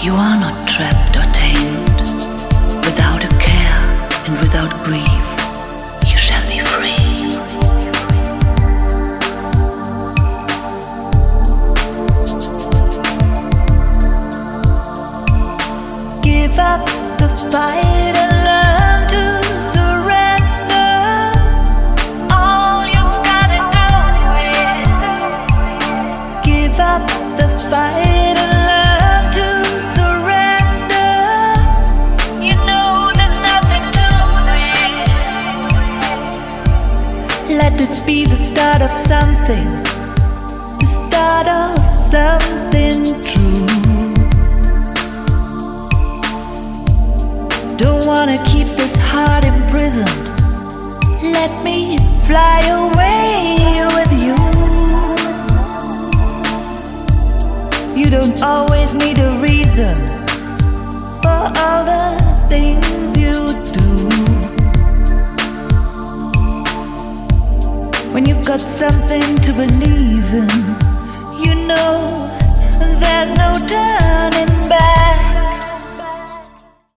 You are not trapped or tamed. Without a care and without grief, you shall be free. Give up the fight and learn to surrender. All you gotta do is give up the fight and learn to surrender. You know there's nothing to it. Let this be the start of something, the start of something true. Don't wanna keep this heart imprisoned. Let me fly away with you. You don't always need a reason for all the things you do. When you've got something to believe in, you know